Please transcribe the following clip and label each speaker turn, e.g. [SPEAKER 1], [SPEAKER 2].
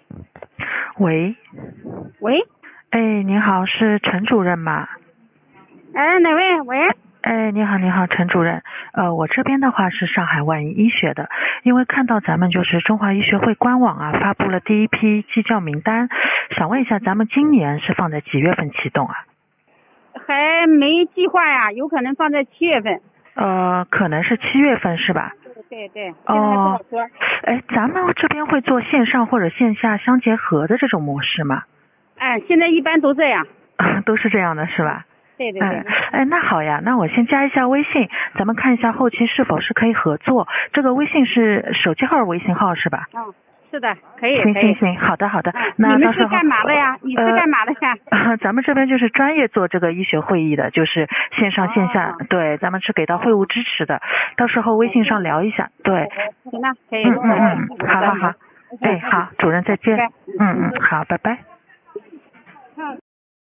[SPEAKER 1] 喂，
[SPEAKER 2] 喂，
[SPEAKER 1] 哎，您好，是陈主任吗？
[SPEAKER 2] 哪位？喂，
[SPEAKER 1] 哎，你好，你好，陈主任。我这边的话是上海万一医学的，因为看到咱们就是中华医学会官网啊发布了第一批机教名单，想问一下，咱们今年是放在几月份启动啊？
[SPEAKER 2] 还没计划呀，有可能放在7月份。
[SPEAKER 1] 可能是7月份是吧？
[SPEAKER 2] 对，现在还不好说。
[SPEAKER 1] 哎，咱们这边会做线上或者线下相结合的这种模式吗？
[SPEAKER 2] 现在一般都这样。
[SPEAKER 1] 都是这样的是吧？
[SPEAKER 2] 对。
[SPEAKER 1] 那好呀，那我先加一下微信，咱们看一下后期是否是可以合作。这个微信是手机号、微信号是吧？
[SPEAKER 2] 是的，可以。
[SPEAKER 1] 行，好的。那
[SPEAKER 2] 你
[SPEAKER 1] 到时候
[SPEAKER 2] 们是干嘛的呀？你是干嘛的呀？
[SPEAKER 1] 咱们这边就是专业做这个医学会议的，就是线上线下，对，咱们是给到会务支持的。到时候微信上聊一下，对。
[SPEAKER 2] 行了，可以。
[SPEAKER 1] 好。哎，好，主任再见。好，拜拜。